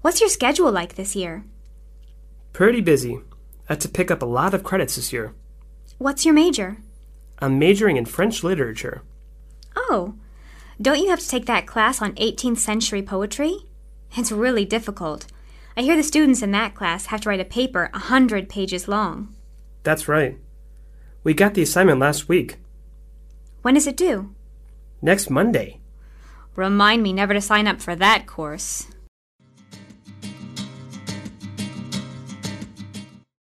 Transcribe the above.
What's your schedule like this year? Pretty busy. I had to pick up a lot of credits this year. What's your major? I'm majoring in French literature. Oh, don't you have to take that class on 18th century poetry? It's really difficult. I hear the students in that class have to write a paper 100 pages long. That's right. We got the assignment last week. When is it due? Next Monday. Remind me never to sign up for that course.